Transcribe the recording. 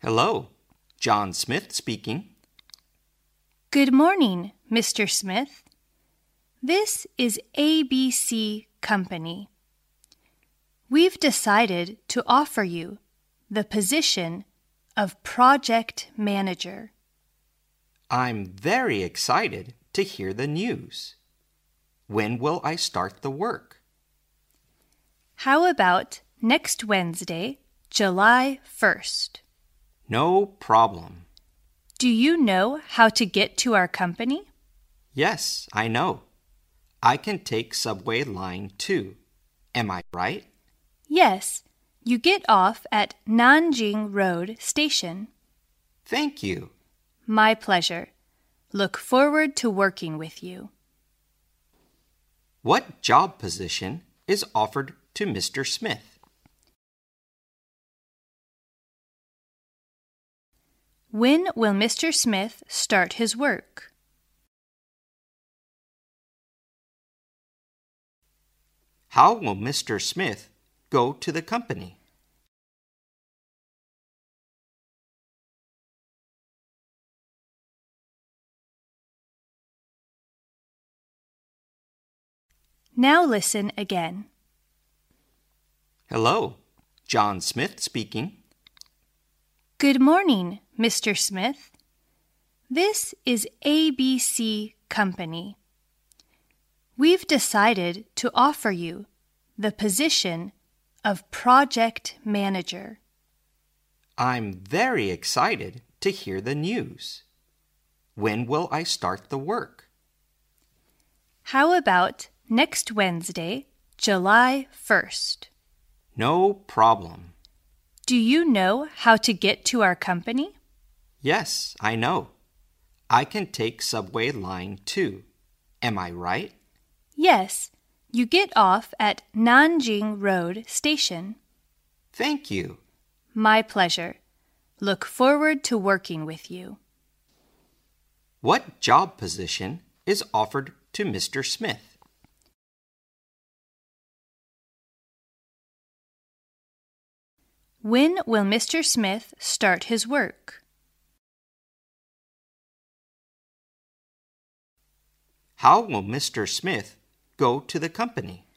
Hello, John Smith speaking. Good morning, Mr. Smith. This is ABC Company. We've decided to offer you the position of project manager. I'm very excited to hear the news. When will I start the work? How about next Wednesday, July 1st? No problem. Do you know how to get to our company? Yes, I know. I can take Subway Line 2. Am I right? Yes, you get off at Nanjing Road Station. Thank you. My pleasure. Look forward to working with you. What job position is offered to Mr. Smith? When will Mr. Smith start his work? How will Mr. Smith go to the company? Now listen again. Hello, John Smith speaking. Good morning, Mr. Smith. This is ABC Company. We've decided to offer you the position of project manager. I'm very excited to hear the news. When will I start the work? How about next Wednesday, July 1st? No problem. Do you know how to get to our company? Yes, I know. I can take Subway Line 2. Am I right? Yes, you get off at Nanjing Road Station. Thank you. My pleasure. Look forward to working with you. What job position is offered to Mr. Smith? When will Mr. Smith start his work? How will Mr. Smith go to the company?